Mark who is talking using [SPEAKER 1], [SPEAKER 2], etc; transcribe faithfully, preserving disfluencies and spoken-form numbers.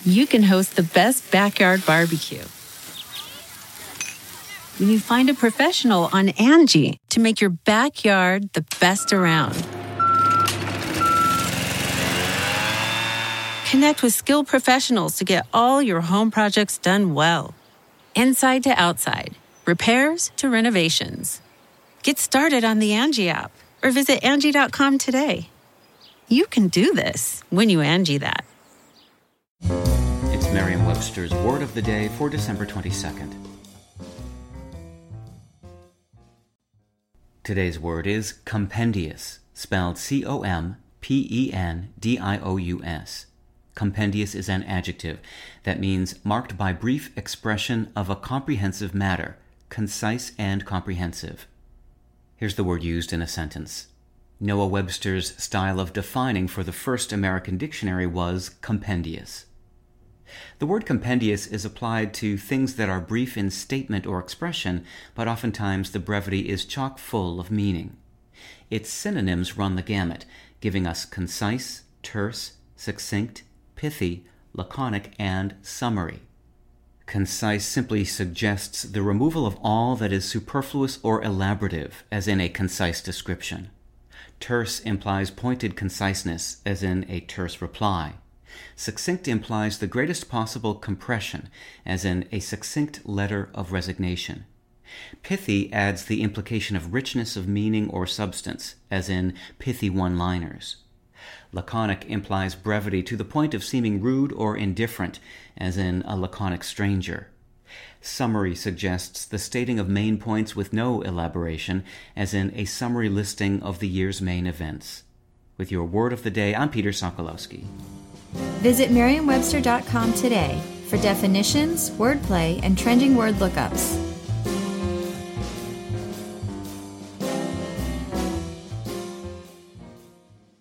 [SPEAKER 1] you can host the best backyard barbecue. When you find a professional on Angie to make your backyard the best around. Connect with skilled professionals to get all your home projects done well. Inside to outside, repairs to renovations. Get started on the Angie app or visit Angie dot com today. You can do this when you Angie that.
[SPEAKER 2] It's Merriam-Webster's Word of the Day for December twenty-second. Today's word is compendious, spelled C O M P E N D I O U S. Compendious is an adjective that means marked by brief expression of a comprehensive matter, concise and comprehensive. Here's the word used in a sentence. Noah Webster's style of defining for the first American dictionary was compendious. The word compendious is applied to things that are brief in statement or expression, but oftentimes the brevity is chock full of meaning. Its synonyms run the gamut, giving us concise, terse, succinct, pithy, laconic, and summary. Concise simply suggests the removal of all that is superfluous or elaborative, as in a concise description. Terse implies pointed conciseness, as in a terse reply. Succinct implies the greatest possible compression, as in a succinct letter of resignation. Pithy adds the implication of richness of meaning or substance, as in pithy one-liners. Laconic implies brevity to the point of seeming rude or indifferent, as in a laconic stranger. Summary suggests the stating of main points with no elaboration, as in a summary listing of the year's main events. With your Word of the Day, I'm Peter Sokolowski.
[SPEAKER 3] Visit Merriam Webster dot com today for definitions, wordplay, and trending word lookups.